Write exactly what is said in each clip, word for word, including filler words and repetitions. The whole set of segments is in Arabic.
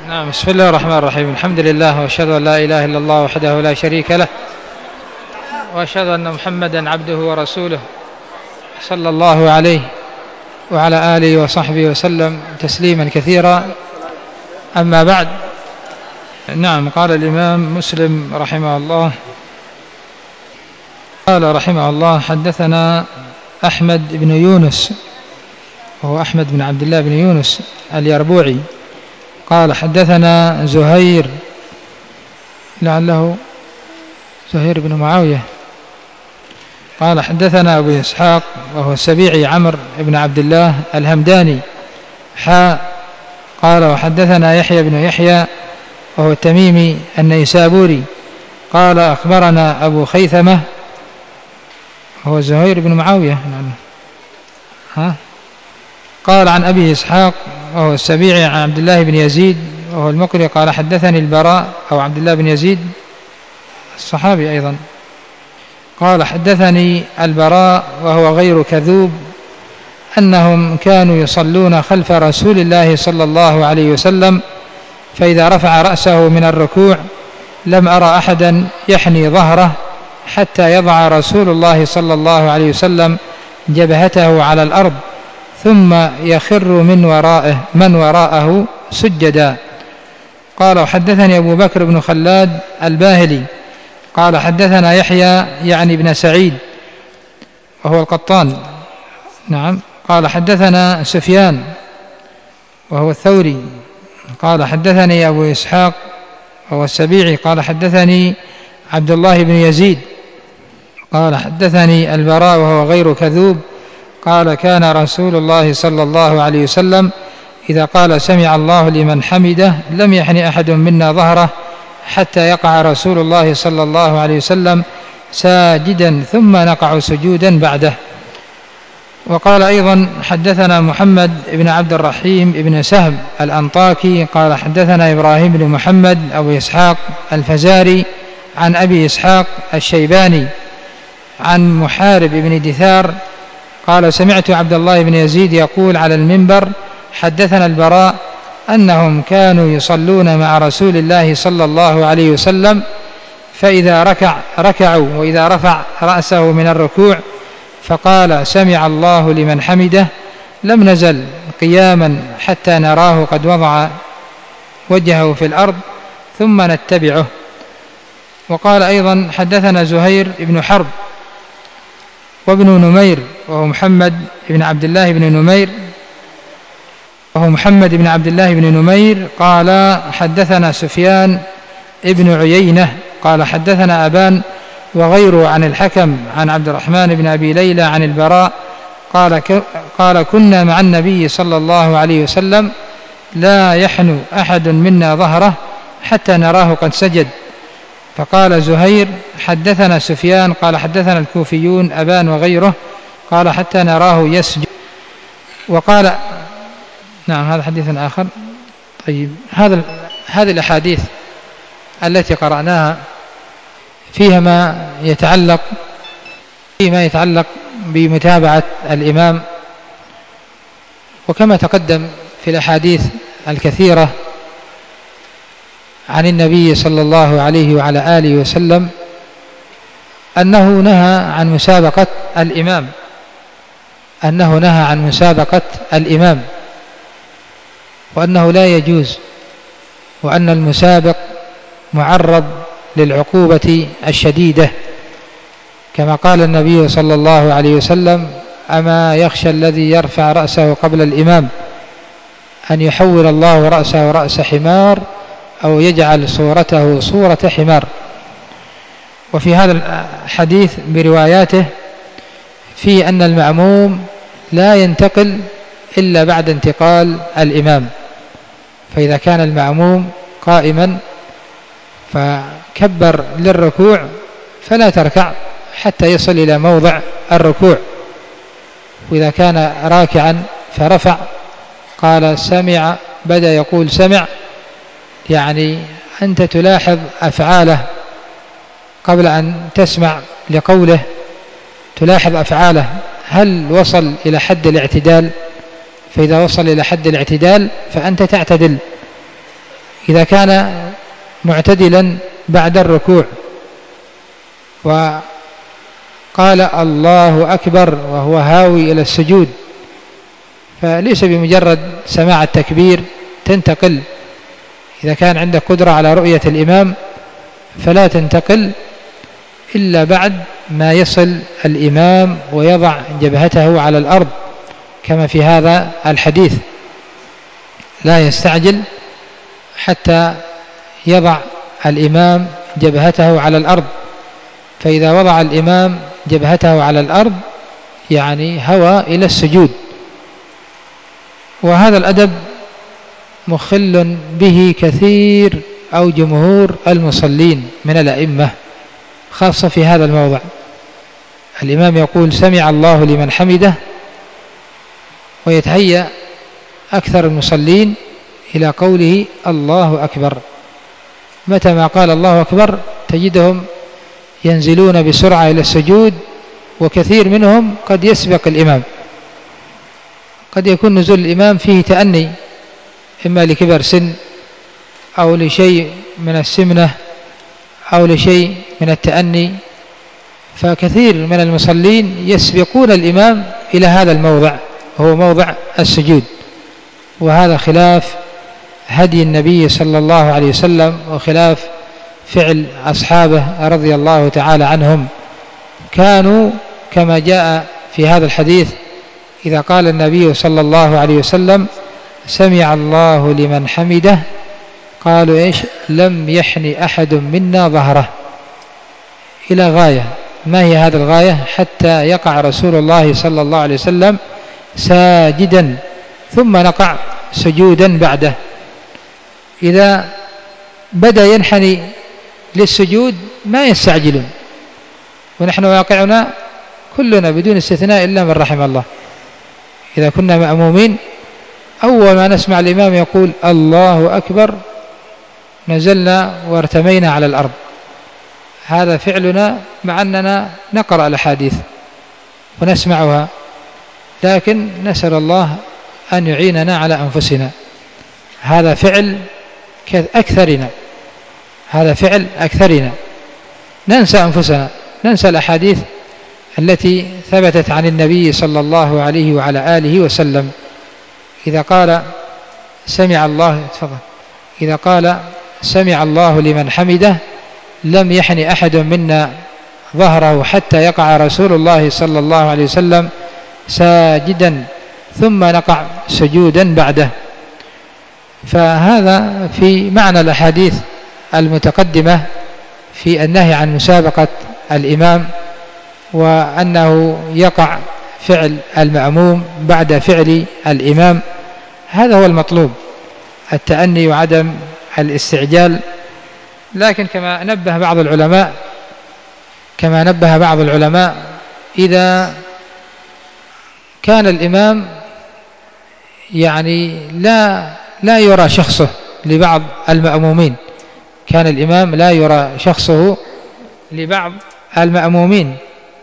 نعم. بسم الله الرحمن الرحيم. الحمد لله، وأشهد أن لا إله إلا الله وحده لا شريك له، وأشهد أن محمدا عبده ورسوله صلى الله عليه وعلى آله وصحبه وسلم تسليما كثيرا. أما بعد، نعم. قال الإمام مسلم رحمه الله قال رحمه الله: حدثنا أحمد بن يونس، وهو أحمد بن عبد الله بن يونس اليربوعي، قال حدثنا زهير، لعله زهير بن معاوية، قال حدثنا أبو إسحاق وهو السبيعي عمرو بن عبد الله الهمداني حاء، قال وحدثنا يحيى بن يحيى وهو التميمي النيسابوري، قال أخبرنا أبو خيثمة هو زهير بن معاوية، ها قال عن أبي إسحاق وهو السبيعي عن عبد الله بن يزيد وهو المقري، قال حدثني البراء أو عبد الله بن يزيد الصحابي أيضا، قال حدثني البراء وهو غير كذوب أنهم كانوا يصلون خلف رسول الله صلى الله عليه وسلم، فإذا رفع رأسه من الركوع لم أرى أحدا يحني ظهره حتى يضع رسول الله صلى الله عليه وسلم جبهته على الأرض ثم يخر من ورائه من وراءه سجدا. قال وحدثني أبو بكر بن خلاد الباهلي قال حدثنا يحيى يعني ابن سعيد وهو القطان، نعم، قال حدثنا سفيان وهو الثوري، قال حدثني أبو إسحاق وهو السبيعي، قال حدثني عبد الله بن يزيد، قال حدثني البراء وهو غير كذوب، قال كان رسول الله صلى الله عليه وسلم إذا قال سمع الله لمن حمده لم يحن أحد منا ظهره حتى يقع رسول الله صلى الله عليه وسلم ساجدا ثم نقع سجودا بعده. وقال أيضا حدثنا محمد بن عبد الرحيم بن سهم الأنطاكي قال حدثنا إبراهيم بن محمد أبو إسحاق الفزاري عن أبي إسحاق الشيباني عن محارب بن دثار قال سمعت عبد الله بن يزيد يقول على المنبر حدثنا البراء أنهم كانوا يصلون مع رسول الله صلى الله عليه وسلم، فإذا ركع ركعوا وإذا رفع رأسه من الركوع فقال سمع الله لمن حمده لم نزل قياما حتى نراه قد وضع وجهه في الأرض ثم نتبعه. وقال أيضا حدثنا زهير بن حرب وابن نمير وهو محمد بن عبد الله بن نمير وهو محمد بن عبد الله بن نمير قال حدثنا سفيان ابن عيينة قال حدثنا أبان وغيره عن الحكم عن عبد الرحمن بن أبي ليلى عن البراء قال, قال كنا مع النبي صلى الله عليه وسلم لا يحن أحد منا ظهره حتى نراه قد سجد. فقال زهير حدثنا سفيان قال حدثنا الكوفيون أبان وغيره قال حتى نراه يسجد. وقال نعم هذا حديث آخر. طيب هذا هذه الأحاديث التي قرأناها فيها ما يتعلق فيما يتعلق بمتابعة الإمام، وكما تقدم في الأحاديث الكثيرة عن النبي صلى الله عليه وعلى آله وسلم أنه نهى عن مسابقة الإمام أنه نهى عن مسابقة الإمام وأنه لا يجوز، وأن المسابق معرض للعقوبة الشديدة، كما قال النبي صلى الله عليه وسلم أما يخشى الذي يرفع رأسه قبل الإمام أن يحول الله رأسه رأس حمار أو يجعل صورته صورة حمار. وفي هذا الحديث برواياته في أن المأموم لا ينتقل إلا بعد انتقال الإمام، فإذا كان المأموم قائما فكبر للركوع فلا تركع حتى يصل إلى موضع الركوع، وإذا كان راكعا فرفع قال سمع، بدأ يقول سمع، يعني أنت تلاحظ أفعاله قبل أن تسمع لقوله، تلاحظ أفعاله هل وصل إلى حد الاعتدال، فإذا وصل إلى حد الاعتدال فأنت تعتدل، إذا كان معتدلا بعد الركوع وقال الله أكبر وهو هاوي إلى السجود، فليس بمجرد سماع التكبير تنتقل، إذا كان عندك قدرة على رؤية الإمام فلا تنتقل إلا بعد ما يصل الإمام ويضع جبهته على الأرض كما في هذا الحديث، لا يستعجل حتى يضع الإمام جبهته على الأرض، فإذا وضع الإمام جبهته على الأرض يعني هوى إلى السجود. وهذا الأدب مخل به كثير أو جمهور المصلين من الأئمة، خاصة في هذا الموضع. الإمام يقول سمع الله لمن حمده، ويتهيأ أكثر المصلين إلى قوله الله أكبر، متى ما قال الله أكبر تجدهم ينزلون بسرعة إلى السجود، وكثير منهم قد يسبق الإمام، قد يكون نزول الإمام فيه تأني، إما لكبر سن أو لشيء من السمنة أو لشيء من التأني، فكثير من المصلين يسبقون الإمام إلى هذا الموضع، هو موضع السجود، وهذا خلاف هدي النبي صلى الله عليه وسلم وخلاف فعل أصحابه رضي الله تعالى عنهم. كانوا كما جاء في هذا الحديث إذا قال النبي صلى الله عليه وسلم سمع الله لمن حمده قالوا إيش؟ لم يحن أحد منا ظهره، إلى غاية. ما هي هذه الغاية؟ حتى يقع رسول الله صلى الله عليه وسلم ساجدا ثم نقع سجودا بعده. إذا بدأ ينحني للسجود ما يستعجلون، ونحن واقعنا كلنا بدون استثناء إلا من رحم الله، إذا كنا مأمومين أول ما نسمع الإمام يقول الله أكبر نزلنا وارتمينا على الأرض. هذا فعلنا مع أننا نقرأ الأحاديث ونسمعها، لكن نسأل الله أن يعيننا على أنفسنا. هذا فعل أكثرنا، هذا فعل أكثرنا، ننسى أنفسنا، ننسى الأحاديث التي ثبتت عن النبي صلى الله عليه وعلى آله وسلم. إذا قال سمع الله تفضل إذا قال سمع الله لمن حمده لم يحن أحد منا ظهره حتى يقع رسول الله صلى الله عليه وسلم ساجدا ثم نقع سجودا بعده. فهذا في معنى الأحاديث المتقدمة في النهي عن مسابقة الإمام، وأنه يقع فعل المأموم بعد فعل الإمام. هذا هو المطلوب، التأني وعدم الاستعجال. لكن كما نبه بعض العلماء كما نبه بعض العلماء إذا كان الإمام يعني لا لا يرى شخصه لبعض المأمومين، كان الإمام لا يرى شخصه لبعض المأمومين،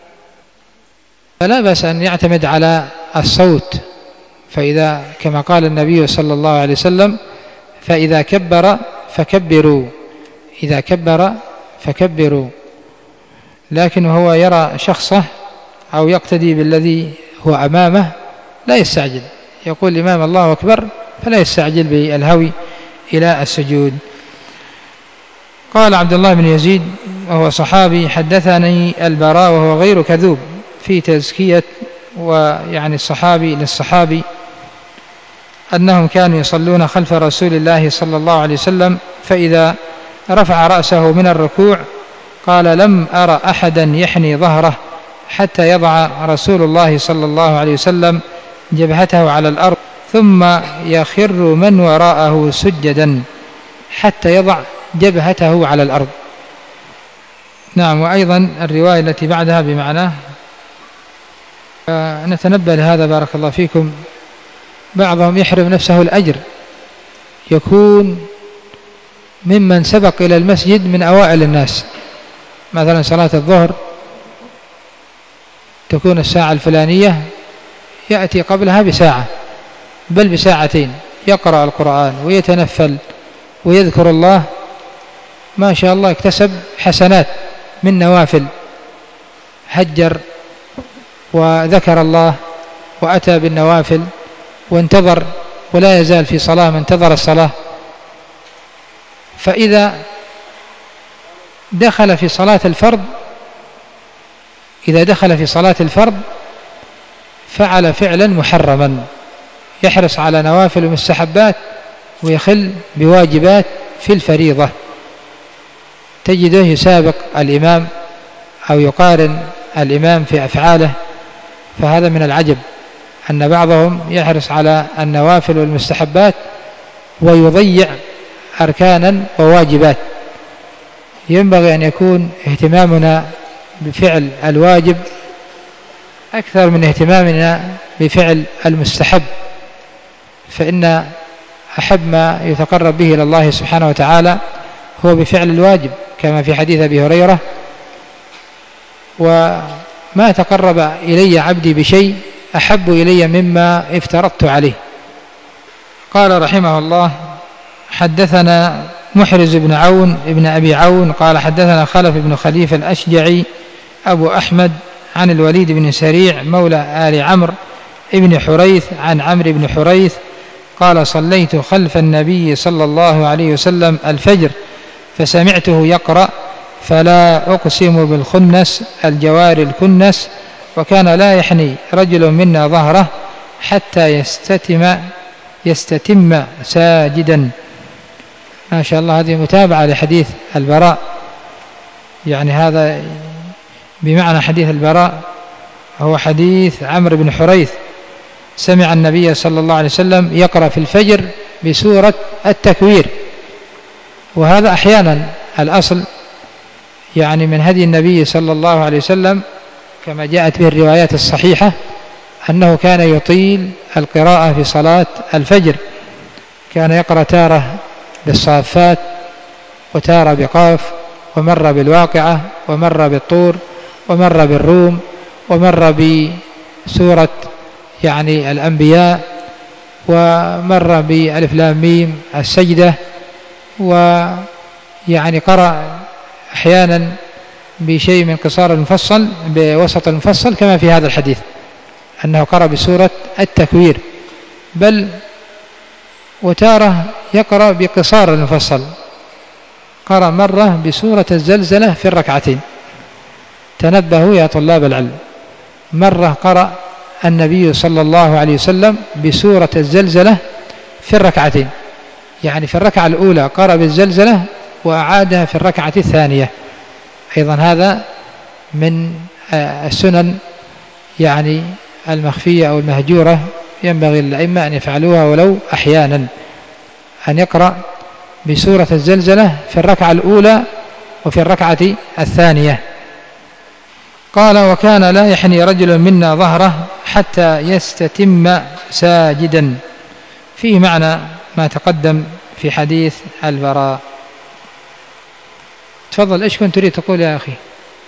فلا بأس أن يعتمد على الصوت. فإذا كما قال النبي صلى الله عليه وسلم فإذا كبر فكبروا، إذا كبر فكبروا. لكن هو يرى شخصه أو يقتدي بالذي هو أمامه لا يستعجل، يقول الإمام الله أكبر فلا يستعجل بالهوي إلى السجود. قال عبد الله بن يزيد وهو صحابي حدثني البراء وهو غير كذوب في تزكية ويعني الصحابي للصحابي أنهم كانوا يصلون خلف رسول الله صلى الله عليه وسلم فإذا رفع رأسه من الركوع قال لم أرى أحدا يحني ظهره حتى يضع رسول الله صلى الله عليه وسلم جبهته على الأرض ثم يخر من وراءه سجدا حتى يضع جبهته على الأرض. نعم. وأيضا الرواية التي بعدها بمعناه. نتنبه لهذا بارك الله فيكم، بعضهم يحرم نفسه الأجر، يكون ممن سبق إلى المسجد من أوائل الناس، مثلا صلاة الظهر تكون الساعة الفلانية يأتي قبلها بساعة بل بساعتين، يقرأ القرآن ويتنفل ويذكر الله ما شاء الله اكتسب حسنات من نوافل، هجر وذكر الله وأتى بالنوافل وانتظر، ولا يزال في صلاة ما انتظر الصلاة. فإذا دخل في صلاة الفرض إذا دخل في صلاة الفرض فعل فعلا محرما، يحرص على نوافل ومستحبات ويخل بواجبات في الفريضة، تجده يسابق الإمام أو يقارن الإمام في أفعاله. فهذا من العجب أن بعضهم يحرص على النوافل والمستحبات ويضيع أركانا وواجبات. ينبغي أن يكون اهتمامنا بفعل الواجب أكثر من اهتمامنا بفعل المستحب، فإن أحب ما يتقرب به إلى الله سبحانه وتعالى هو بفعل الواجب، كما في حديث أبي هريرة: وما تقرب إلي عبدي بشيء أحب إلي مما افترضت عليه. قال رحمه الله: حدثنا محرز بن عون ابن أبي عون قال حدثنا خلف بن خليفة الأشجعي أبو أحمد عن الوليد بن سريع مولى آل عمرو ابن حريث عن عمرو بن حريث قال: صليت خلف النبي صلى الله عليه وسلم الفجر فسمعته يقرأ: فلا أقسم بالخنس الجوار الكنس، وكان لا يحني رجل منا ظهره حتى يستتم يستتم ساجدا. ما شاء الله، هذه متابعة لحديث البراء، يعني هذا بمعنى حديث البراء هو حديث عمرو بن حريث سمع النبي صلى الله عليه وسلم يقرأ في الفجر بسورة التكوير. وهذا أحيانا الأصل يعني من هدي النبي صلى الله عليه وسلم كما جاءت به الروايات الصحيحة أنه كان يطيل القراءة في صلاة الفجر، كان يقرأ تارة بالصافات وتارة بقاف، ومر بالواقعة، ومر بالطور، ومر بالروم، ومر بسورة يعني الأنبياء، ومر بألف لام ميم السجدة، ويعني قرأ أحيانا بشيء من قصار المفصل بوسط المفصل كما في هذا الحديث أنه قرأ بسورة التكوير، بل وتارة يقرأ بقصار المفصل، قرأ مرة بسورة الزلزلة في الركعتين. تنبهوا يا طلاب العلم، مرة قرأ النبي صلى الله عليه وسلم بسورة الزلزلة في الركعتين، يعني في الركعة الأولى قرأ بالزلزلة وأعادها في الركعة الثانية. أيضا هذا من السنن يعني المخفية أو المهجورة، ينبغي للأئمة أن يفعلوها ولو أحيانا، أن يقرأ بسورة الزلزلة في الركعة الأولى وفي الركعة الثانية. قال: وكان لا يحني رجل منا ظهره حتى يستتم ساجدا. فيه معنى ما تقدم في حديث البراء. تفضل، إيش كنت تريد تقول يا أخي؟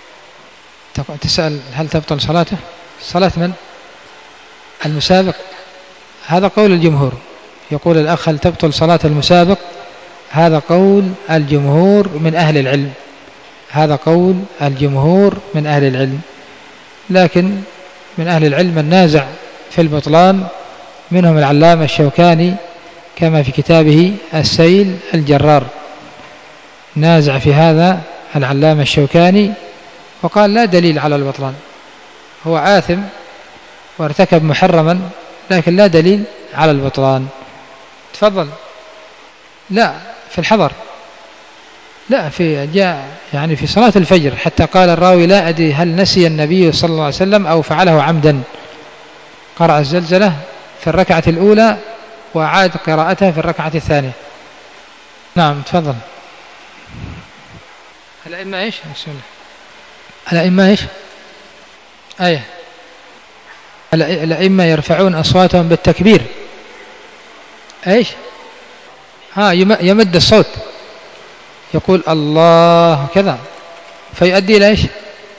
تسأل هل تبطل صلاته؟ صلاة من؟ المسابق. هذا قول الجمهور، يقول الأخ هل تبطل صلاة المسابق؟ هذا قول الجمهور من أهل العلم، هذا قول الجمهور من أهل العلم، لكن من أهل العلم النازع في البطلان، منهم العلامة الشوكاني كما في كتابه السيل الجرار، نازع في هذا العلامة الشوكاني وقال لا دليل على البطلان، هو آثم وارتكب محرما لكن لا دليل على البطلان. تفضل. لا في الحضر، لا في جاء يعني في صلاة الفجر، حتى قال الراوي لا أدري هل نسي النبي صلى الله عليه وسلم أو فعله عمدا، قرأ الزلزلة في الركعة الأولى وعاد قراءتها في الركعة الثانية. نعم تفضل. الأئمة إيش؟ بسم الله. الأئمة إيش؟ آية. الأئمة يرفعون أصواتهم بالتكبير. إيش؟ ها يمد الصوت، يقول الله كذا فيؤدي إلى إيش؟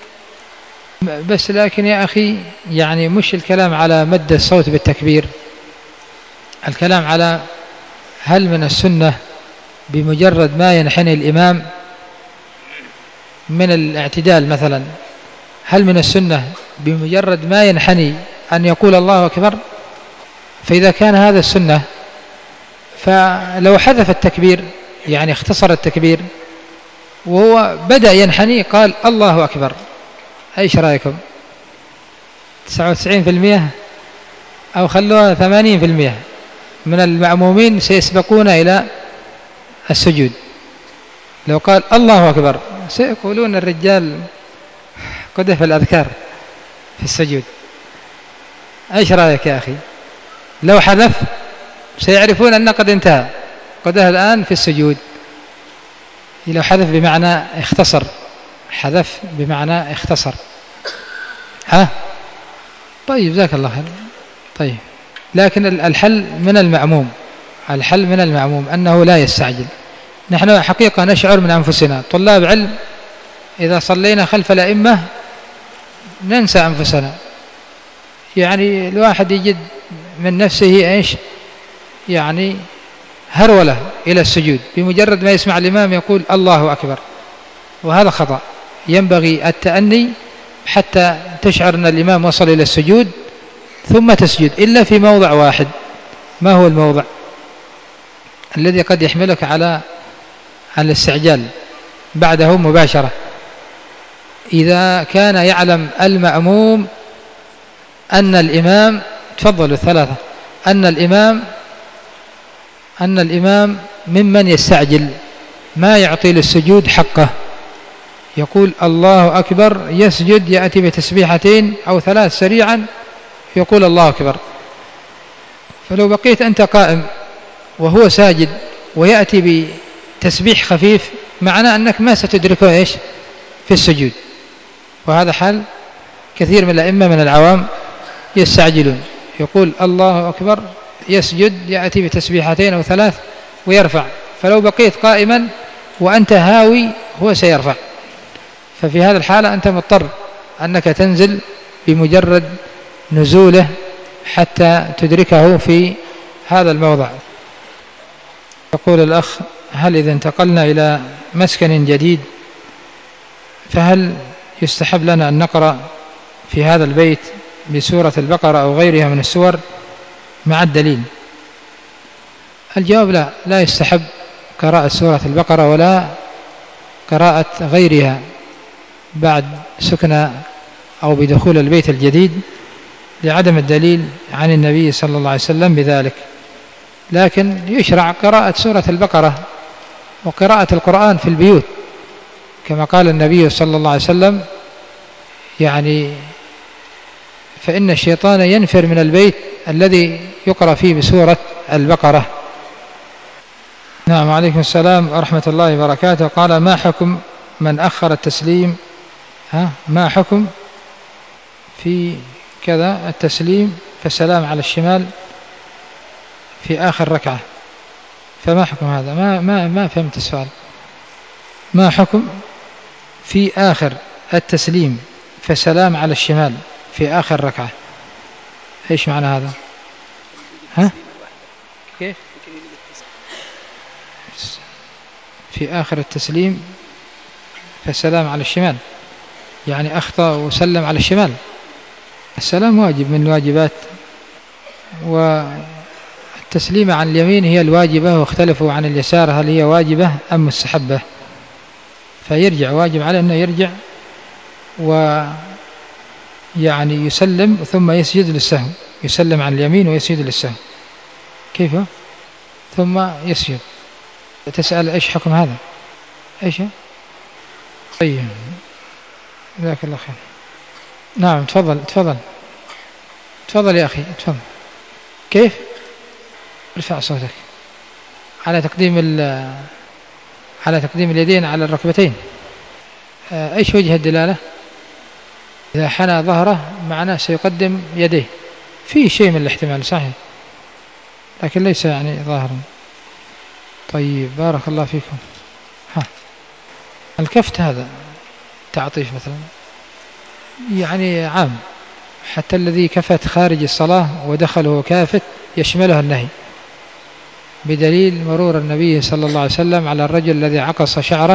بس لكن يا أخي يعني مش الكلام على مد الصوت بالتكبير، الكلام على هل من السنة بمجرد ما ينحني الإمام من الاعتدال مثلا، هل من السنة بمجرد ما ينحني أن يقول الله أكبر؟ فإذا كان هذا السنة، فلو حذف التكبير يعني اختصر التكبير وهو بدأ ينحني قال الله أكبر، أيش رأيكم؟ تسعة وتسعين بالمئة أو خلوها ثمانين بالمئة من المأمومين سيسبقون إلى السجود. لو قال الله أكبر سيقولون الرجال قدف الأذكار في السجود. أيش رأيك يا أخي؟ لو حذف سيعرفون أن قد انتهى، قدها الآن في السجود. لو حذف بمعنى اختصر، حذف بمعنى اختصر. ها طيب جزاك الله خير. طيب لكن الحل من المأموم، الحل من المأموم أنه لا يستعجل. نحن حقيقة نشعر من أنفسنا طلاب علم إذا صلينا خلف الأئمة ننسى أنفسنا، يعني الواحد يجد من نفسه إيش يعني هرولة إلى السجود بمجرد ما يسمع الإمام يقول الله أكبر، وهذا خطأ. ينبغي التأني حتى تشعر أن الإمام وصل إلى السجود ثم تسجد، إلا في موضع واحد. ما هو الموضع الذي قد يحملك على الاستعجال بعده مباشرة؟ إذا كان يعلم المأموم أن الإمام تفضلوا الثلاثة أن الإمام أن الإمام ممن يستعجل ما يعطي للسجود حقه، يقول الله أكبر يسجد يأتي بتسبيحتين أو ثلاث سريعا يقول الله أكبر. فلو بقيت أنت قائم وهو ساجد ويأتي بتسبيح خفيف معناه أنك ما ستدركه إيش في السجود. وهذا حال كثير من الأئمة من العوام يستعجلون، يقول الله أكبر يسجد يأتي بتسبيحتين أو ثلاث ويرفع، فلو بقيت قائما وأنت هاوي هو سيرفع. ففي هذا الحالة أنت مضطر أنك تنزل بمجرد نزوله حتى تدركه في هذا الموضع. يقول الأخ: هل إذا انتقلنا إلى مسكن جديد فهل يستحب لنا أن نقرأ في هذا البيت بسورة البقرة أو غيرها من السور مع الدليل؟ الجواب لا، لا يستحب قراءة سورة البقرة ولا قراءة غيرها بعد سكنى أو بدخول البيت الجديد لعدم الدليل عن النبي صلى الله عليه وسلم بذلك. لكن يشرع قراءة سورة البقرة وقراءة القرآن في البيوت كما قال النبي صلى الله عليه وسلم، يعني فإن الشيطان ينفر من البيت الذي يقرأ فيه بسورة البقرة. نعم عليكم السلام ورحمة الله وبركاته. قال: ما حكم من أخر التسليم ها ما حكم في كذا التسليم فالسلام على الشمال في آخر ركعة؟ فما حكم هذا؟ ما ما ما فهمت السؤال. ما حكم في آخر التسليم فالسلام على الشمال في آخر ركعة؟ إيش معنى هذا؟ ها كيف في آخر التسليم فالسلام على الشمال؟ يعني أخطأ وسلم على الشمال. السلام واجب من الواجبات، والتسليم عن اليمين هي الواجبة، واختلفوا عن اليسار هل هي واجبة أم مستحبة. فيرجع، واجب عليه أنه يرجع ويعني يسلم ثم يسجد للسهو، يسلم عن اليمين ويسجد للسهو. كيف؟ ثم يسجد. تسأل إيش حكم هذا؟ إيش؟ طيب جزاك الله خير. نعم تفضل تفضل تفضل يا أخي تفضل. كيف؟ ارفع صوتك. على تقديم على تقديم اليدين على الركبتين. ايش وجه الدلالة؟ إذا حنى ظهره معناه سيقدم يديه، فيه شيء من الاحتمال صحيح لكن ليس يعني ظاهرا. طيب بارك الله فيكم. ها الكفت هذا تعطيف مثلا يعني عام، حتى الذي كفت خارج الصلاة ودخله كافت يشملها النهي. بدليل مرور النبي صلى الله عليه وسلم على الرجل الذي عقص شعره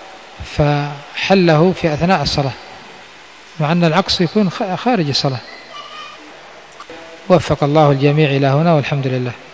فحله في أثناء الصلاة، مع أن العقص يكون خارج الصلاة. وفق الله الجميع إلى هنا، والحمد لله.